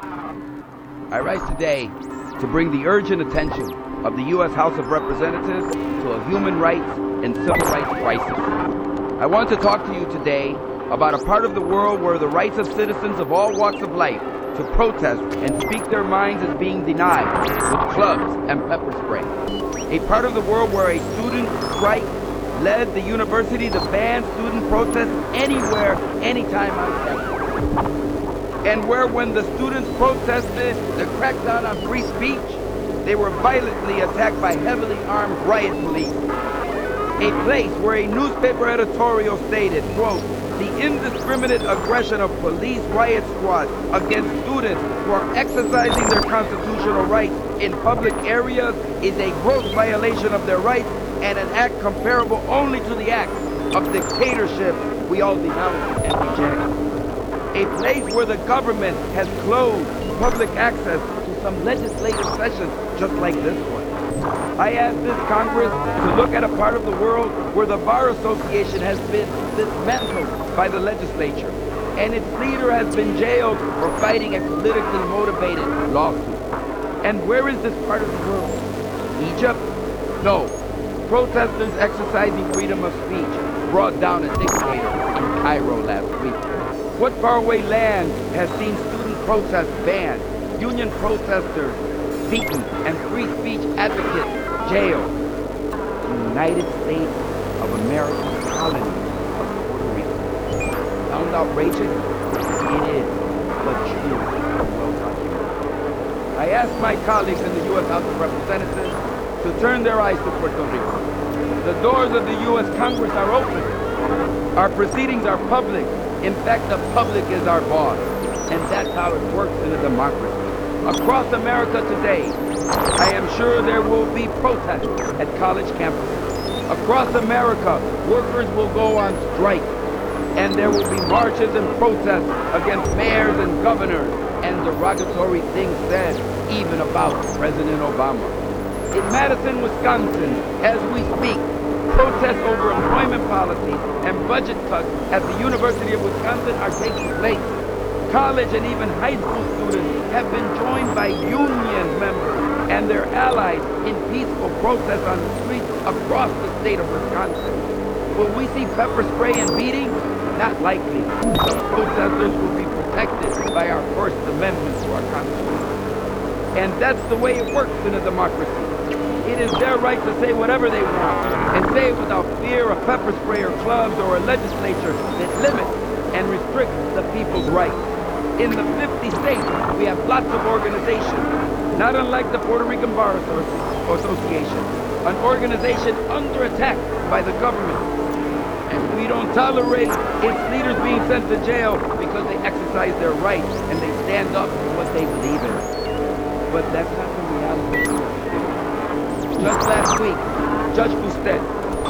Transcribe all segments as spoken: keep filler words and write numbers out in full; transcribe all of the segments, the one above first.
I rise today to bring the urgent attention of the U S House of Representatives to a human rights and civil rights crisis. I want to talk to you today about a part of the world where the rights of citizens of all walks of life to protest and speak their minds is being denied with clubs and pepper spray. A part of the world where a student strike led the university to ban student protests anywhere, anytime on campus. And where when the students protested the crackdown on free speech, they were violently attacked by heavily armed riot police. A place where a newspaper editorial stated, quote, "The indiscriminate aggression of police riot squads against students who are exercising their constitutional rights in public areas is a gross violation of their rights and an act comparable only to the act of dictatorship we all denounce and reject." A place where the government has closed public access to some legislative sessions just like this one. I asked this Congress to look at a part of the world where the Bar Association has been dismantled by the legislature, and its leader has been jailed for fighting a politically motivated lawsuit. And where is this part of the world? Egypt? No. Protesters exercising freedom of speech brought down a dictator in Cairo last week. What faraway land has seen student protests banned, union protesters beaten, and free speech advocates jailed? The United States of America colony of Puerto Rico. Sound outrageous? It is, but true. Well documented. I asked my colleagues in the U S House of Representatives to turn their eyes to Puerto Rico. The doors of the U S Congress are open. Our proceedings are public. In fact, the public is our boss, and that's how it works in a democracy. Across America today, I am sure there will be protests at college campuses. Across America, workers will go on strike, and there will be marches and protests against mayors and governors and derogatory things said even about President Obama. In Madison, Wisconsin, as we speak, protests over employment policies and budget cuts at the University of Wisconsin are taking place. College and even high school students have been joined by union members and their allies in peaceful protests on the streets across the state of Wisconsin. Will we see pepper spray and beating? Not likely. The protesters will be protected by our First Amendment to our Constitution. And that's the way it works in a democracy. It is their right to say whatever they want, and say it without fear of pepper spray or clubs or a legislature that limits and restricts the people's rights. In the fifty states, we have lots of organizations, not unlike the Puerto Rican Bar Association, an organization under attack by the government. And we don't tolerate its leaders being sent to jail because they exercise their rights and they stand up for what they believe in. But that's not the reality. Just last week, Judge Bustet,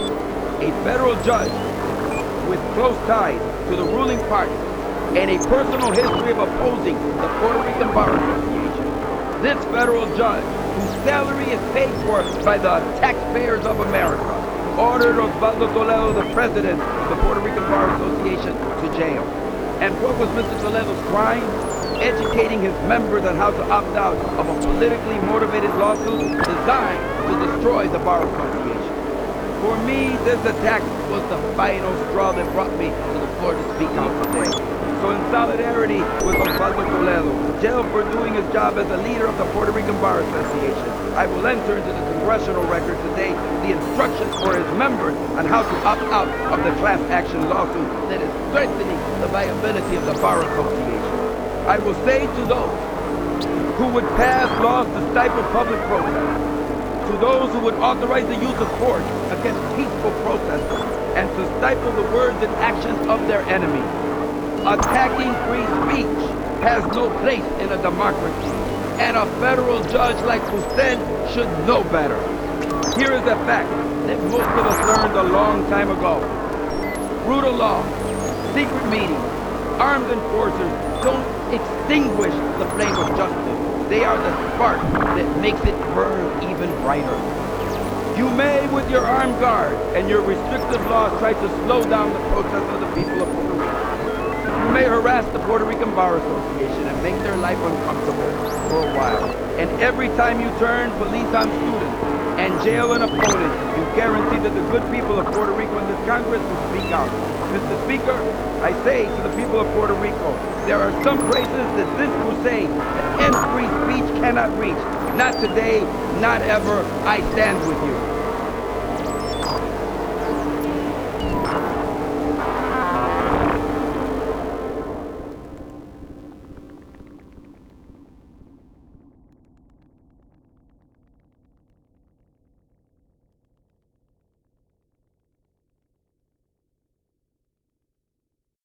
a federal judge with close ties to the ruling party and a personal history of opposing the Puerto Rican Bar Association, this federal judge, whose salary is paid for by the taxpayers of America, ordered Osvaldo Toledo, the president of the Puerto Rican Bar Association, to jail. And what was Mister Toledo's crime? Educating his members on how to opt out of a politically motivated lawsuit designed to destroy the Bar Association. For me, this attack was the final straw that brought me to the floor to speak out today. So in solidarity with Osvaldo Toledo, jailed for doing his job as a leader of the Puerto Rican Bar Association, I will enter into the congressional record today the instructions for his members on how to opt out of the class action lawsuit that is strengthening the viability of the Bar Association. I will say to those who would pass laws to stifle public protest, to those who would authorize the use of force against peaceful protesters, and to stifle the words and actions of their enemies, attacking free speech has no place in a democracy, and a federal judge like Bustet should know better. Here is a fact that most of us learned a long time ago. Brutal law, secret meetings, armed enforcers don't extinguish the flame of justice. They are the spark that makes it burn even brighter. You may, with your armed guard and your restrictive laws, try to slow down the protests of the people of Puerto Rico. may harass the Puerto Rican Bar Association and make their life uncomfortable for a while. And every time you turn police on students and jail an opponent, you guarantee that the good people of Puerto Rico and this Congress will speak out. Mister Speaker, I say to the people of Puerto Rico, there are some places that this crusade that end free speech cannot reach. Not today, not ever. I stand with you.